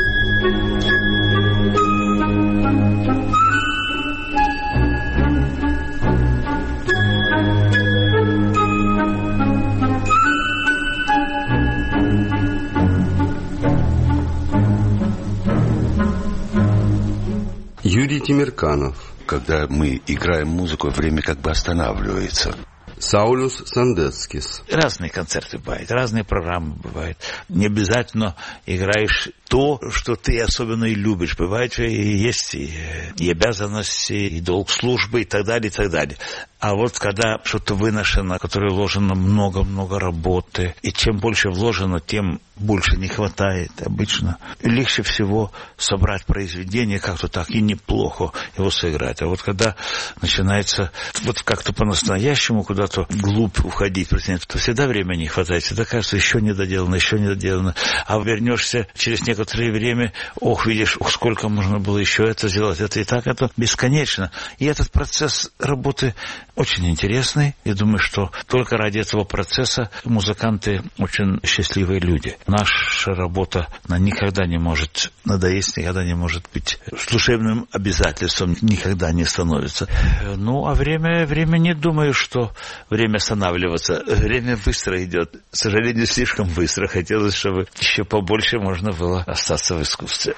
Юрий Тимирканов. Когда мы играем музыку, время как бы останавливается. Саулюс Сандецкис. Разные концерты бывают, разные программы бывают. Не обязательно играешь то, что ты особенно и любишь. Бывает, и есть и обязанности, и долг службы, и так далее, и так далее. А вот когда что-то выношено, которое вложено много-много работы, и чем больше вложено, тем больше не хватает обычно. Легче всего собрать произведение как-то так и неплохо его сыграть. А вот когда начинается вот как-то по-настоящему куда-то вглубь уходить, то всегда времени не хватает. Всегда кажется, еще не доделано. А вернешься через некоторое время, видишь, сколько можно было еще это сделать. Это и так, это бесконечно. И этот процесс работы очень интересный. Я думаю, что только ради этого процесса музыканты очень счастливые люди. Наша работа, она никогда не может надоесть, никогда не может быть служебным обязательством, никогда не становится. А время не думаю, что время останавливаться. Время быстро идет. К сожалению, слишком быстро. Хотелось, чтобы еще побольше можно было остаться в искусстве.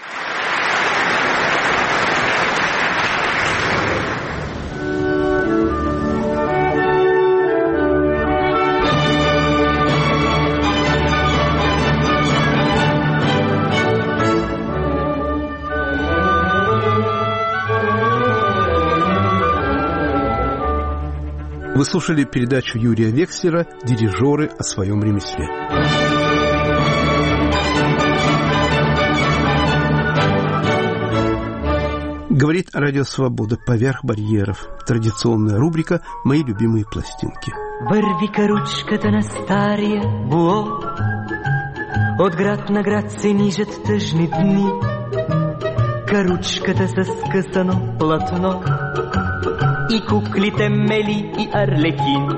Вы слушали передачу Юрия Векслера «Дирижеры о своем ремесле». Говорит Радио Свобода «Поверх барьеров». Традиционная рубрика «Мои любимые пластинки». Върви-ка ручката на стария буо, от град на град се нижат тъжни дни. Каручката с скъсано платно и куклите Мели и Арлекин.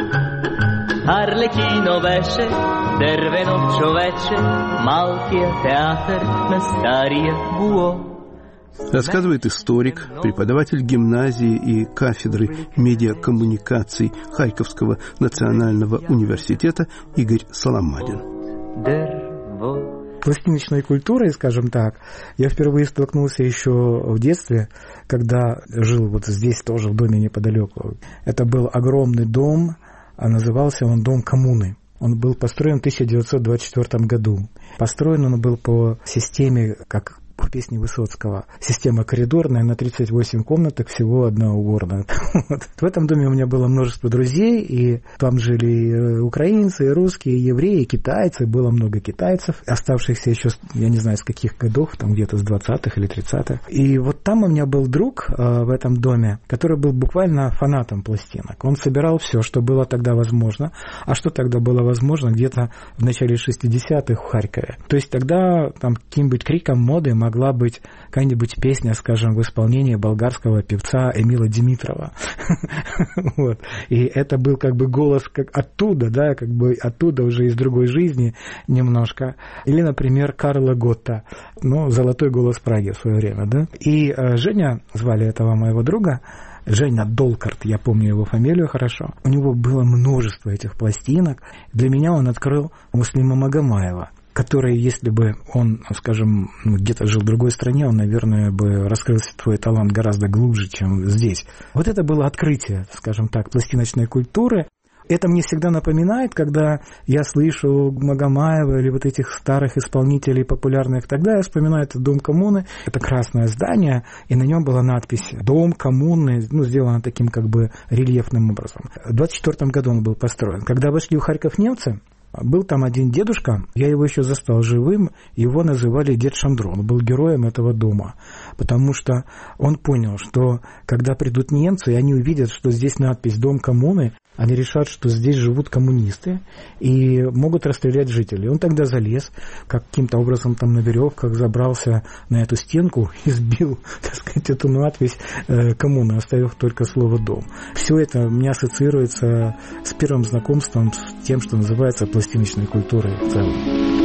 Арлекино беше дървено човече, малкия театър на стария буо. Рассказывает историк, преподаватель гимназии и кафедры медиакоммуникаций Харьковского национального университета Игорь Соломадин. Пластиночной культурой, скажем так, я впервые столкнулся еще в детстве, когда жил вот здесь тоже в доме неподалеку. Это был огромный дом, а назывался он Дом коммуны. Он был построен в 1924 году. Построен он был по системе, как в песне Высоцкого, система коридорная, на 38 комнаток, всего одна уборная. Вот. В этом доме у меня было множество друзей, и там жили и украинцы, и русские, и евреи, и китайцы, было много китайцев, оставшихся еще, я не знаю, с каких годов, там где-то с 20-х или 30-х. И вот там у меня был друг в этом доме, который был буквально фанатом пластинок. Он собирал все, что было тогда возможно, а что тогда было возможно где-то в начале 60-х в Харькове. То есть тогда там каким-нибудь криком моды могла быть какая-нибудь песня, скажем, в исполнении болгарского певца Эмила Димитрова. Вот. И это был как бы голос как оттуда, да, как бы оттуда уже из другой жизни немножко. Или, например, Карла Готта, «Золотой голос Праги» в свое время, да. И Женя, звали этого моего друга, Женя Долкарт, я помню его фамилию хорошо. У него было множество этих пластинок. Для меня он открыл Муслима Магомаева, который, если бы он, скажем, где-то жил в другой стране, он, наверное, бы раскрыл свой талант гораздо глубже, чем здесь. Вот это было открытие, скажем так, пластиночной культуры. Это мне всегда напоминает, когда я слышу Магомаева или вот этих старых исполнителей популярных, тогда я вспоминаю этот Дом коммуны. Это красное здание, и на нем была надпись «Дом коммуны», сделана таким как бы рельефным образом. В 1924 году он был построен. Когда вошли в Харьков немцы, был там один дедушка, я его еще застал живым, его называли Дед Шандро, он был героем этого дома, потому что он понял, что когда придут немцы, и они увидят, что здесь надпись «Дом коммуны», они решат, что здесь живут коммунисты и могут расстрелять жителей. Он тогда залез, каким-то образом там на веревках забрался на эту стенку и сбил, так сказать, эту надпись «Коммуна», оставив только слово «дом». Все это у меня ассоциируется с первым знакомством с тем, что называется пластиночной культурой в целом.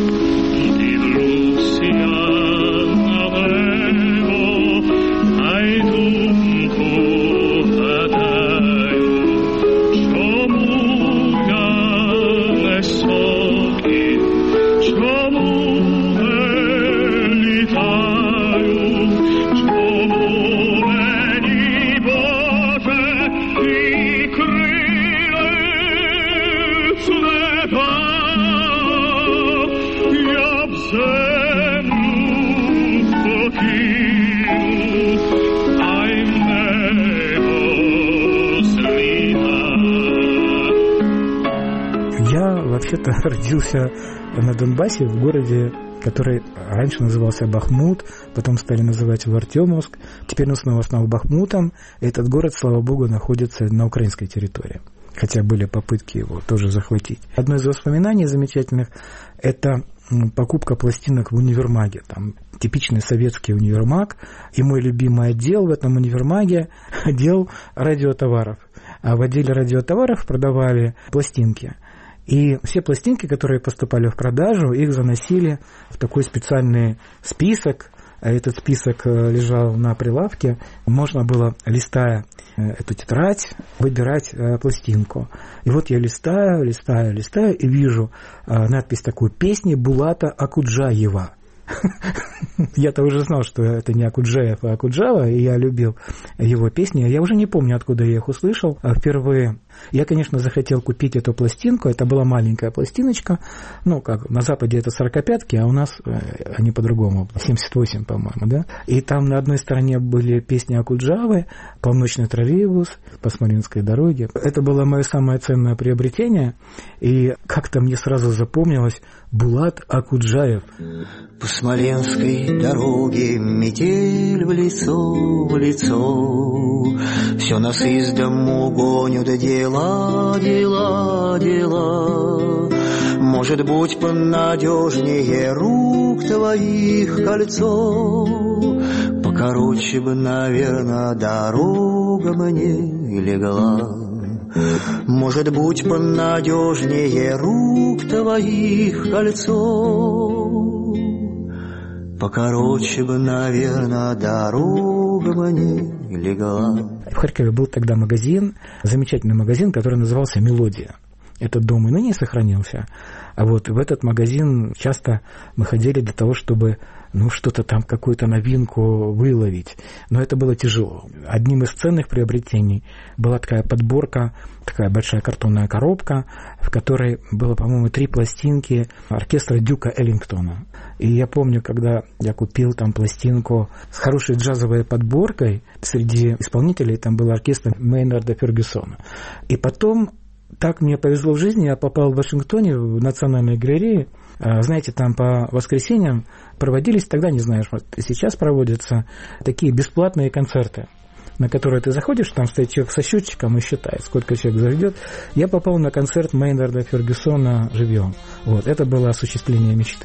Вообще-то родился на Донбассе, в городе, который раньше назывался Бахмут, потом стали называть его Артемовск, теперь он снова стал Бахмутом. Этот город, слава богу, находится на украинской территории, хотя были попытки его тоже захватить. Одно из воспоминаний замечательных – это покупка пластинок в универмаге. Там типичный советский универмаг, и мой любимый отдел в этом универмаге – отдел радиотоваров. А в отделе радиотоваров продавали пластинки. И все пластинки, которые поступали в продажу, их заносили в такой специальный список. Этот список лежал на прилавке. Можно было, листая эту тетрадь, выбирать пластинку. И вот я листаю и вижу надпись такой: «Песни Булата Акуджаева». Я-то уже знал, что это не Акуджаев, а Акуджава, и я любил его песни. Я уже не помню, откуда я их услышал впервые. Я, конечно, захотел купить эту пластинку. Это была маленькая пластиночка. Как на Западе это 45-ки, а у нас они по-другому. 78, по-моему, да? И там на одной стороне были песни Акуджавы, «Полночный троллейбус», «По Смоленской дороге». Это было мое самое ценное приобретение. И как-то мне сразу запомнилось Булат Акуджаев. По Смоленской дороге метель в лицо, все нас из дому гонят, дела. Может быть, понадежнее рук твоих кольцо, покороче бы, наверное, дорога мне легла. Может быть, понадежнее рук твоих кольцо, покороче бы, наверное, дорога мне легла. В Харькове был тогда магазин, замечательный магазин, который назывался «Мелодия». Этот дом и ныне сохранился. А вот в этот магазин часто мы ходили для того, чтобы что-то там, какую-то новинку выловить. Но это было тяжело. Одним из ценных приобретений была такая подборка, такая большая картонная коробка, в которой было, по-моему, 3 пластинки оркестра Дюка Эллингтона. И я помню, когда я купил там пластинку с хорошей джазовой подборкой, среди исполнителей там был оркестр Мейнарда Фергюсона. И потом так мне повезло в жизни, я попал в Вашингтоне в Национальной галерее. Знаете, там по воскресеньям проводились, тогда не знаю, что сейчас проводятся такие бесплатные концерты, на которые ты заходишь, там стоит человек со счетчиком и считает, сколько человек зайдет. Я попал на концерт Мейнарда Фергюсона живьем. Вот, это было осуществление мечты.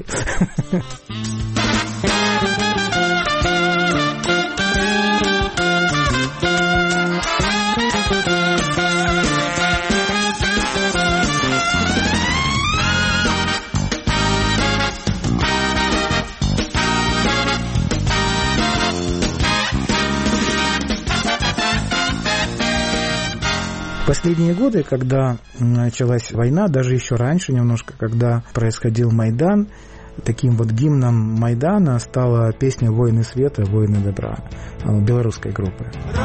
последние годы, когда началась война, даже еще раньше немножко, когда происходил Майдан, таким вот гимном Майдана стала песня «Воины света, воины добра» белорусской группы.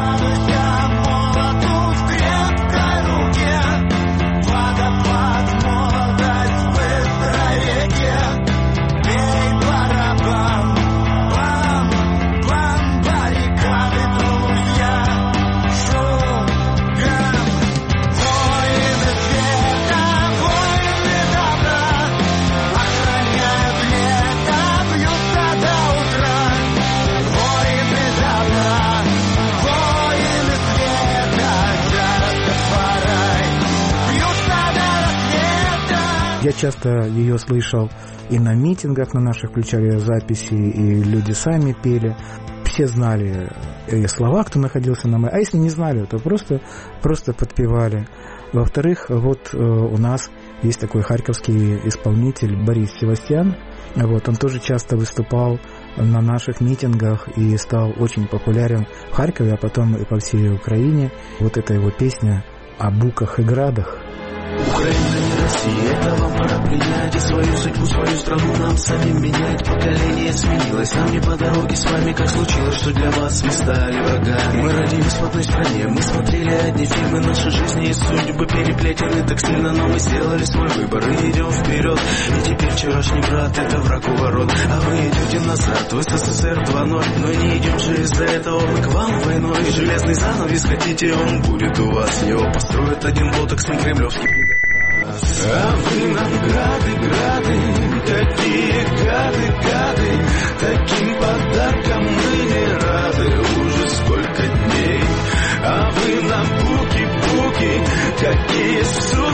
Я часто ее слышал и на митингах на наших, включали записи, и люди сами пели. Все знали слова, кто находился на а если не знали, то просто подпевали. Во-вторых, вот у нас есть такой харьковский исполнитель Борис Севастьян. Вот, он тоже часто выступал на наших митингах и стал очень популярен в Харькове, а потом и по всей Украине. Вот эта его песня о буках и градах. Украина не Россия, это вам пора принять и свою судьбу, свою страну нам самим менять. Поколение сменилось, нам не по дороге с вами, как случилось, что для вас мы стали врагами. Мы родились в одной стране, мы смотрели одни фильмы, наши жизни и судьбы переплетены так сильно, но мы сделали свой выбор и идем вперед. И теперь вчерашний брат, это враг у ворот, а вы идете назад, в СССР 2.0. Но не идем же из-за этого мы к вам войной. Железный занавес хотите, он будет у вас, его построит один ботоксный кремлевский. А вы нам грады, такие гады, таким подарком мы не рады уже сколько дней. А вы нам буки, какие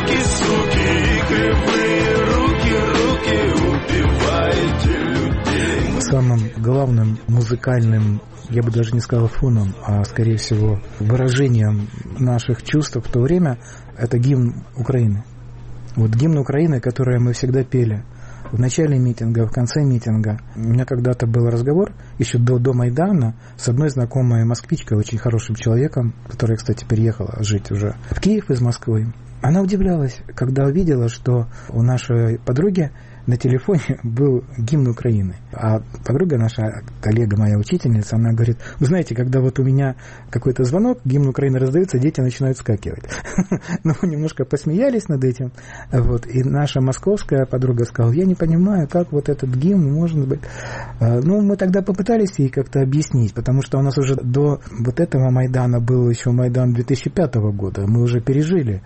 суки, кривые руки, убиваете людей. Самым главным музыкальным, я бы даже не сказал фоном, а скорее всего выражением наших чувств в то время это гимн Украины. Вот гимн Украины, который мы всегда пели в начале митинга, в конце митинга. У меня когда-то был разговор, еще до Майдана, с одной знакомой москвичкой, очень хорошим человеком, которая, кстати, переехала жить уже в Киев из Москвы. Она удивлялась, когда увидела, что у нашей подруги на телефоне был гимн Украины. А подруга наша, коллега моя, учительница, она говорит, вы знаете, когда вот у меня какой-то звонок, гимн Украины раздается, дети начинают скакивать. Ну, немножко посмеялись над этим. Вот. И наша московская подруга сказала, я не понимаю, как вот этот гимн может быть. Ну, мы тогда попытались ей как-то объяснить, потому что у нас уже до вот этого Майдана был еще Майдан 2005 года. Мы уже пережили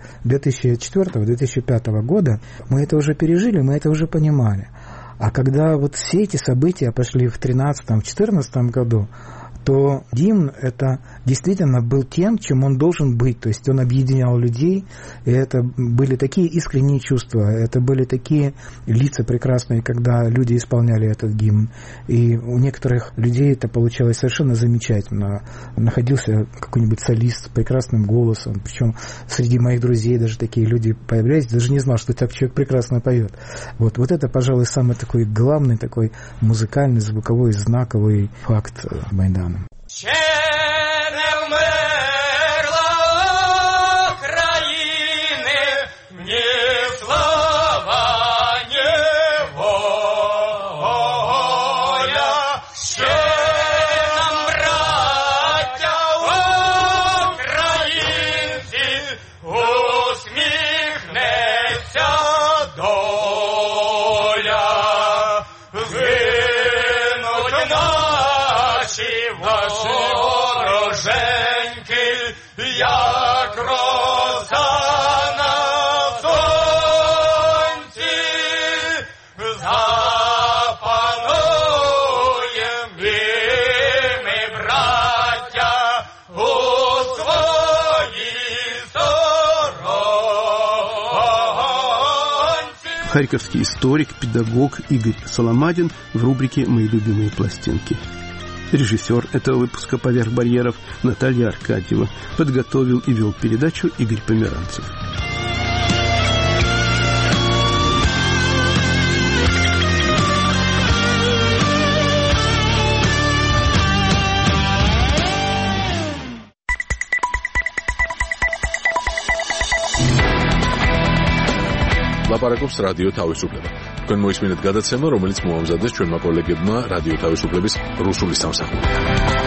2004-2005 года. Мы это уже пережили, мы это уже понимали. А когда вот все эти события пошли в 2013-2014 году, то гимн это действительно был тем, чем он должен быть. То есть он объединял людей, и это были такие искренние чувства, это были такие лица прекрасные, когда люди исполняли этот гимн. И у некоторых людей это получалось совершенно замечательно. Находился какой-нибудь солист с прекрасным голосом, причем среди моих друзей даже такие люди появлялись, даже не знал, что так человек прекрасно поет. Вот это, пожалуй, самый такой главный, такой музыкальный, звуковой, знаковый факт Майдана. Ще не вмерла країни, ні слава, ні воля. Ще нам, браття українці, усміхнеться доля. Згинуть наші вороженьки, як роса на сонці, запануєм і ми, браття, у своїй сторонці. Харьковский историк, педагог Игорь Соломадин в рубрике «Мои любимые пластинки». Режиссер этого выпуска «Поверх барьеров» Наталья Аркадьева. Подготовил и вел передачу Игорь Померанцев. ლაპარაკობს რადიო თავისუფლება. თქვენ მოისმინეთ გადაცემა, რომელიც მოამზადეს ჩვენმა კოლეგებმა რადიო თავისუფლების რუსული სამსახურიდან.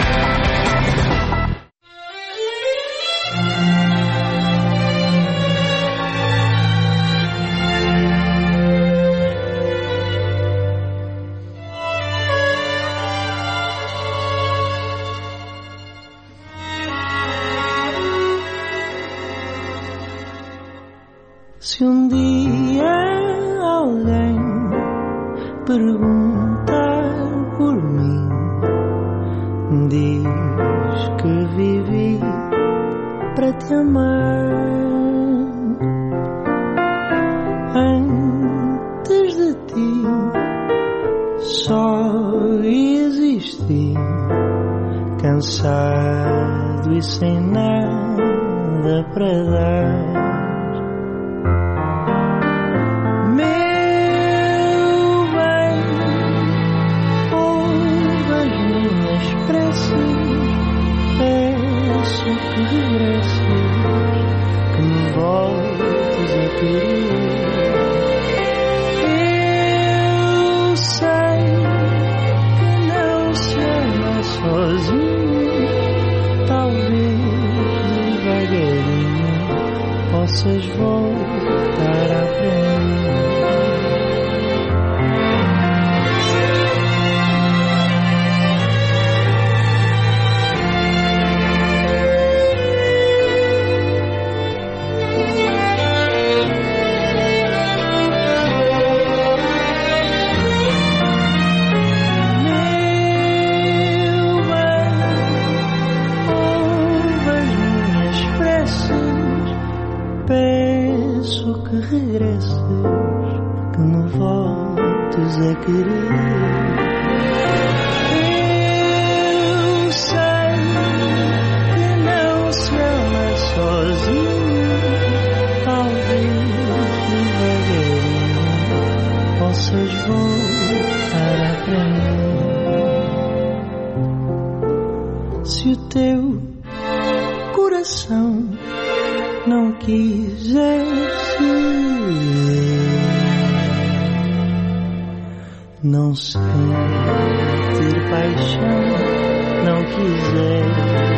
Se dia alguém perguntar por mim, diz que vivi para te amar. Antes de ti só existi, cansado e sem nada para dar. Possas voltar a aprender. Peço que regresses, que me voltes a querer. Eu sei que não se ama sozinho, talvez devagarinho possas voltar a aprender. Se o teu coração não quisesse, não sentir paixão, não quiser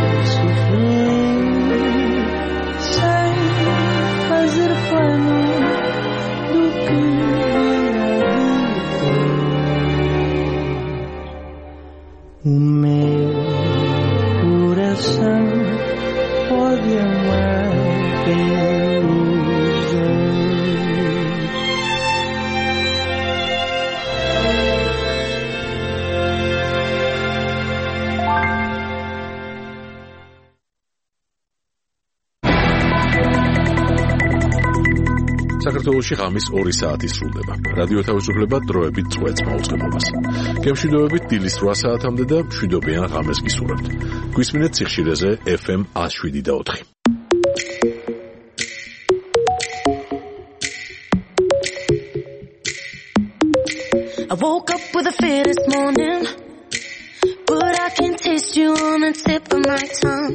sofrer, sem fazer plano do que virá depois. O meu coração pode amar pelos dois. საქართველოში ღამის 2 საათი სრულდება. რადიო თავისუფლება დროებით წვეთს მაუწყებლობას. გემშვიდობებით დილის 8 საათამდე და მშვიდობიან ღამეს გისურვებთ. გვისმინეთ სიხშირეზე FM 107.4. I woke up with a fear this morning, but I can taste you on the tip of my tongue.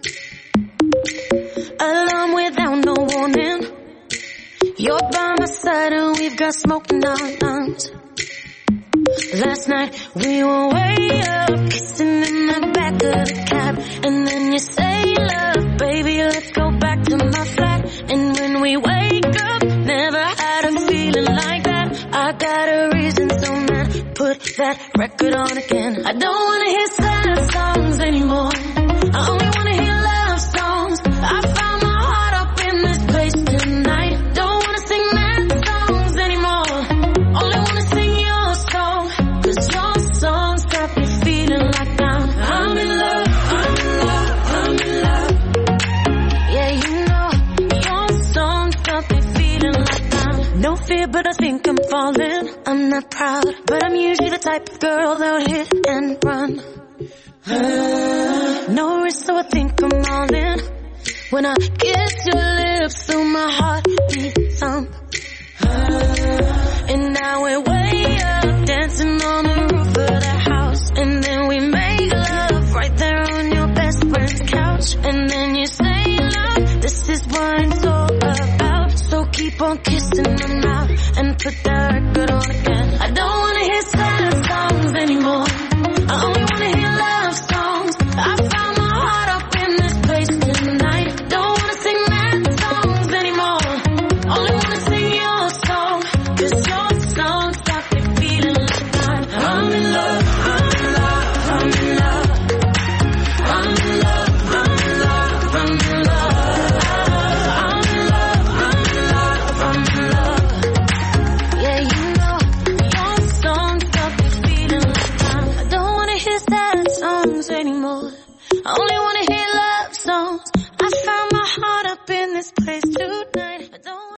Alarm without no warning, you're by my side and we've got smoke in our lungs. Last night we were way up, kissing in the back of the cab, and then you say, love, baby, let's go back to my flat. And when we wake up, never had a feeling like that. I got a reason, so man, put that record on again. I don't wanna hear sad songs anymore, I only wanna hear love songs. I found my heart up in this place tonight. Don't wanna sing mad songs anymore, only wanna sing your song. 'Cause your songs got me feeling like I'm in love, I'm in love, I'm in love. Yeah, you know, your songs got me feeling like no fear, but I think I'm falling. I'm not proud, but I'm usually the type of girl that would hit and run. No risk, so I think I'm all in. When I kiss your lips, so my heart beats thump. And now we're way up, dancing on the roof of the house. And then we make love right there on your best friend's couch. And then you say, love, this is what it's all about. So keep on kissing my mouth. and put that record on again.